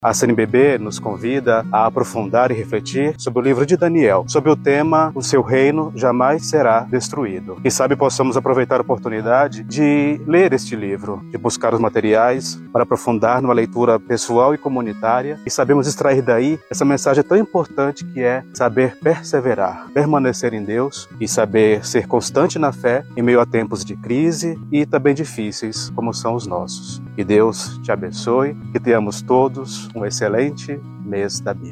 A CNBB nos convida a aprofundar e refletir sobre o livro de Daniel, sobre o tema "O seu reino jamais será destruído". Quem sabe possamos aproveitar a oportunidade de ler este livro, de buscar os materiais para aprofundar numa leitura pessoal e comunitária e sabemos extrair daí essa mensagem tão importante que é saber perseverar, permanecer em Deus e saber ser constante na fé em meio a tempos de crise e também difíceis como são os nossos. Que Deus te abençoe, que tenhamos todos um excelente mês da Bíblia.